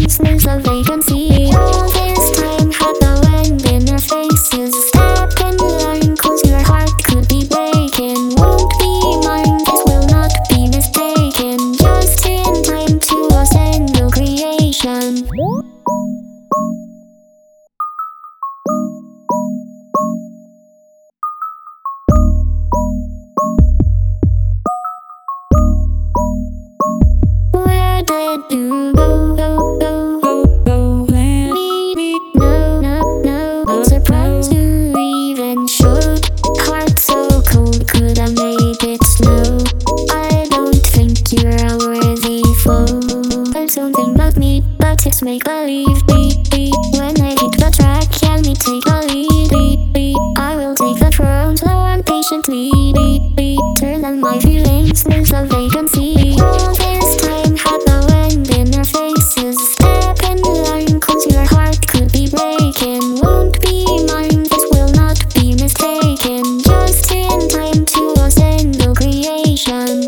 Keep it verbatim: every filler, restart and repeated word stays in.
feelings, there's a vacancy. All this time had the wind in our faces. Step in line, cause your heart could be breaking. Won't be mine, this will not be mistaken. Just in time to a single creation. Where did you go, go, go, go, go? Me, me, no, no, no. I'm surprised you even showed. Heart so cold, could have made it snow. I don't think you're a worthy foe. There's something about me, but it's make believe. Be, be. When I hit the track, can me take a lead? Be, be. I will take the throne, slow and patiently. Be, be. Turn on my feelings, there's a vacancy. All this time had the wind in our faces. Step in line, cause your heart could be breaking. Won't be mine, this will not be mistaken. Just in time to a single creation.